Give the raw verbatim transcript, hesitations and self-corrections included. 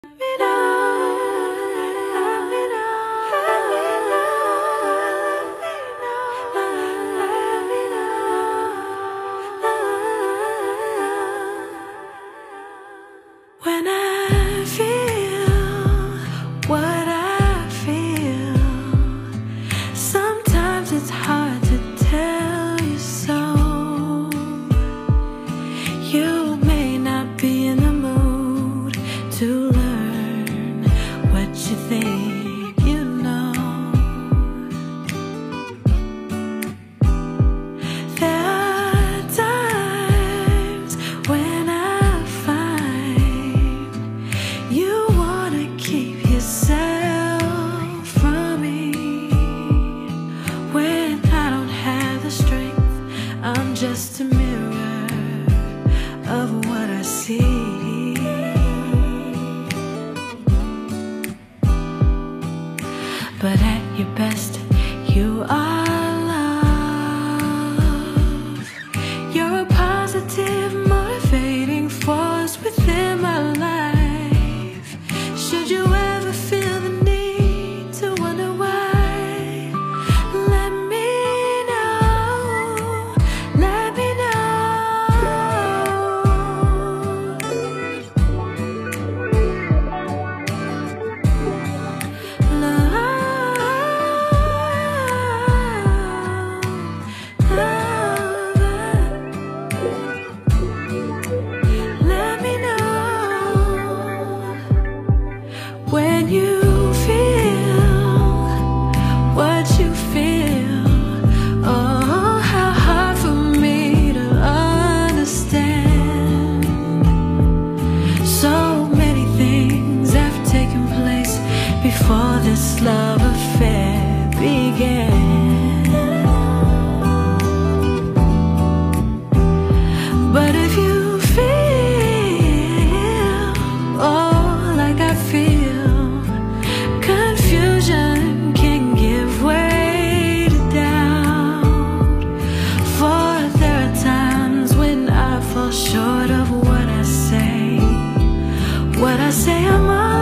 When I feel what I feel, sometimes it's hard to tell you so. You may not be in the mood to learn what you think you know. There are times when I find you wanna keep yourself from me. When I don't have the strength, I'm just a mirror of what I see. But at your best, you are love. You're a positive, motivating force within my life. Should you ever feel the need to wonder why, let me know, let me know. Love, love, let me know when you feel what you feel. Oh, how hard for me to understand. So many things have taken place before this love affair began. But if you feel, oh, like I feel, confusion can give way to doubt. For there are times when I fall short of what I say. What I say I'm all